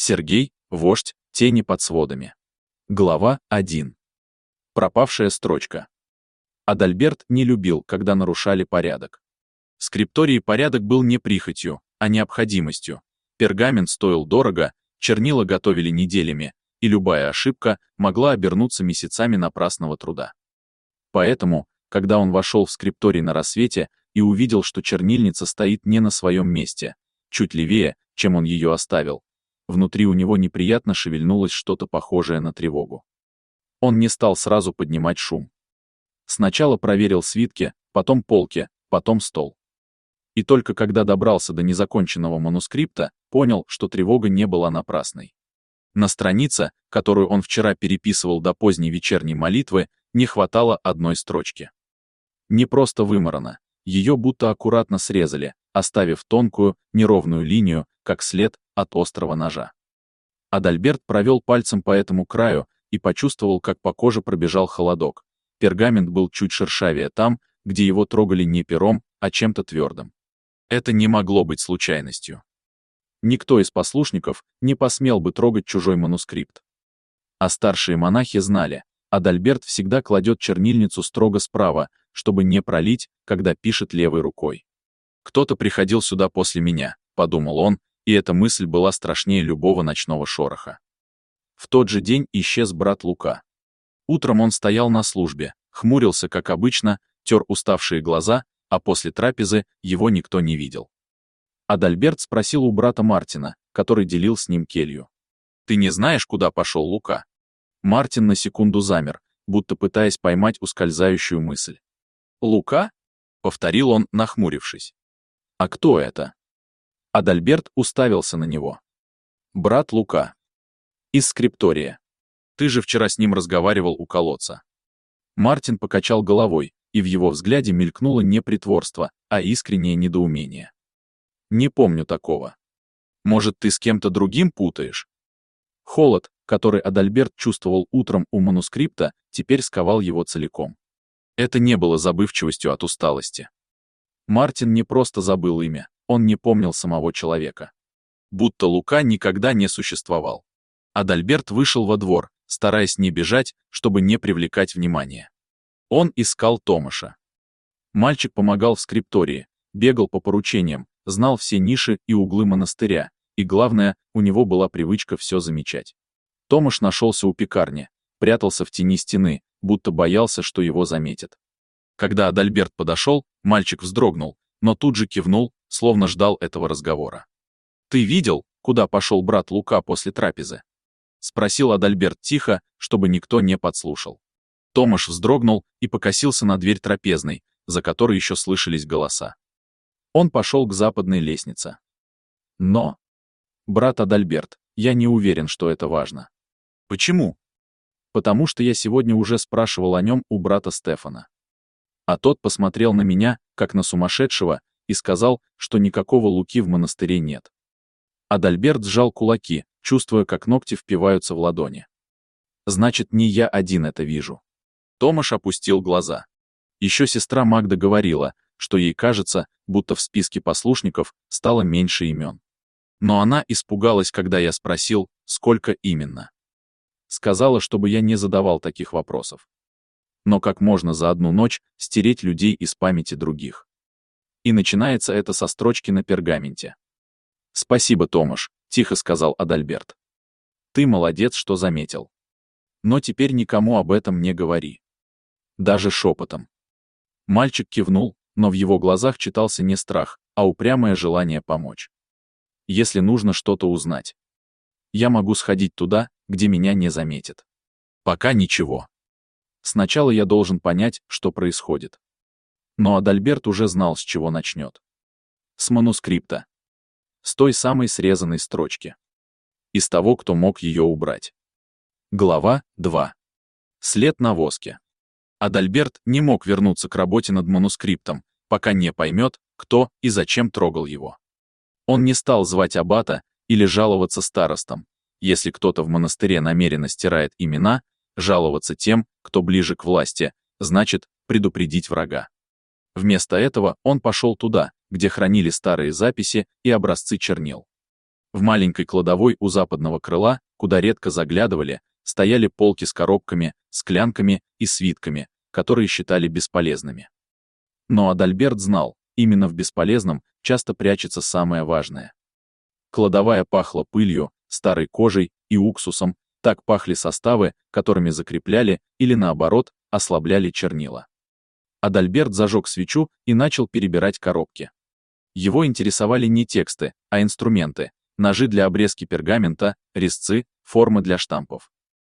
Сергей, вождь, тени под сводами. Глава 1. Пропавшая строчка. Адальберт не любил, когда нарушали порядок. В скриптории порядок был не прихотью, а необходимостью. Пергамент стоил дорого, чернила готовили неделями, и любая ошибка могла обернуться месяцами напрасного труда. Поэтому, когда он вошел в скрипторий на рассвете и увидел, что чернильница стоит не на своем месте, чуть левее, чем он ее оставил, внутри у него неприятно шевельнулось что-то похожее на тревогу. Он не стал сразу поднимать шум. Сначала проверил свитки, потом полки, потом стол. И только когда добрался до незаконченного манускрипта, понял, что тревога не была напрасной. На странице, которую он вчера переписывал до поздней вечерней молитвы, не хватало одной строчки. Не просто вымарано, ее будто аккуратно срезали, оставив тонкую, неровную линию, как след от острого ножа. Адальберт провел пальцем по этому краю и почувствовал, как по коже пробежал холодок. Пергамент был чуть шершавее там, где его трогали не пером, а чем-то твердым. Это не могло быть случайностью. Никто из послушников не посмел бы трогать чужой манускрипт. А старшие монахи знали, Адальберт всегда кладет чернильницу строго справа, чтобы не пролить, когда пишет левой рукой. «Кто-то приходил сюда после меня», — подумал он, и эта мысль была страшнее любого ночного шороха. В тот же день исчез брат Лука. Утром он стоял на службе, хмурился, как обычно, тер уставшие глаза, а после трапезы его никто не видел. Адальберт спросил у брата Мартина, который делил с ним келью. «Ты не знаешь, куда пошел Лука?» Мартин на секунду замер, будто пытаясь поймать ускользающую мысль. «Лука?» — повторил он, нахмурившись. «А кто это?» Адальберт уставился на него. «Брат Лука. Из скриптория. Ты же вчера с ним разговаривал у колодца». Мартин покачал головой, и в его взгляде мелькнуло не притворство, а искреннее недоумение. «Не помню такого. Может, ты с кем-то другим путаешь?» Холод, который Адальберт чувствовал утром у манускрипта, теперь сковал его целиком. Это не было забывчивостью от усталости. Мартин не просто забыл имя, он не помнил самого человека. Будто Лука никогда не существовал. Адальберт вышел во двор, стараясь не бежать, чтобы не привлекать внимания. Он искал Томаша. Мальчик помогал в скриптории, бегал по поручениям, знал все ниши и углы монастыря, и главное, у него была привычка все замечать. Томаш нашелся у пекарни, прятался в тени стены, будто боялся, что его заметят. Когда Адальберт подошел, мальчик вздрогнул, но тут же кивнул, словно ждал этого разговора. «Ты видел, куда пошел брат Лука после трапезы?» — спросил Адальберт тихо, чтобы никто не подслушал. Томаш вздрогнул и покосился на дверь трапезной, за которой еще слышались голоса. Он пошел к западной лестнице. Но... «Брат Адальберт, я не уверен, что это важно». «Почему?» «Потому что я сегодня уже спрашивал о нем у брата Стефана. А тот посмотрел на меня, как на сумасшедшего, и сказал, что никакого Луки в монастыре нет». Адальберт сжал кулаки, чувствуя, как ногти впиваются в ладони. «Значит, не я один это вижу». Томаш опустил глаза. Еще сестра Магда говорила, что ей кажется, будто в списке послушников стало меньше имен. Но она испугалась, когда я спросил, сколько именно. Сказала, чтобы я не задавал таких вопросов. Но как можно за одну ночь стереть людей из памяти других? И начинается это со строчки на пергаменте. «Спасибо, Томаш», — тихо сказал Адальберт. «Ты молодец, что заметил. Но теперь никому об этом не говори. Даже шепотом». Мальчик кивнул, но в его глазах читался не страх, а упрямое желание помочь. «Если нужно что-то узнать, я могу сходить туда, где меня не заметят. Пока ничего. Сначала я должен понять, что происходит». Но Адальберт уже знал, с чего начнет. С манускрипта. С той самой срезанной строчки. Из того, кто мог ее убрать. Глава 2. След на воске. Адальберт не мог вернуться к работе над манускриптом, пока не поймет, кто и зачем трогал его. Он не стал звать аббата или жаловаться старостам. Если кто-то в монастыре намеренно стирает имена, жаловаться тем, кто ближе к власти, значит предупредить врага. Вместо этого он пошел туда, где хранили старые записи и образцы чернил. В маленькой кладовой у западного крыла, куда редко заглядывали, стояли полки с коробками, склянками и свитками, которые считали бесполезными. Но Адальберт знал, именно в бесполезном часто прячется самое важное. Кладовая пахла пылью, старой кожей и уксусом, так пахли составы, которыми закрепляли или, наоборот, ослабляли чернила. Адальберт зажег свечу и начал перебирать коробки. Его интересовали не тексты, а инструменты: ножи для обрезки пергамента, резцы, формы для штампов.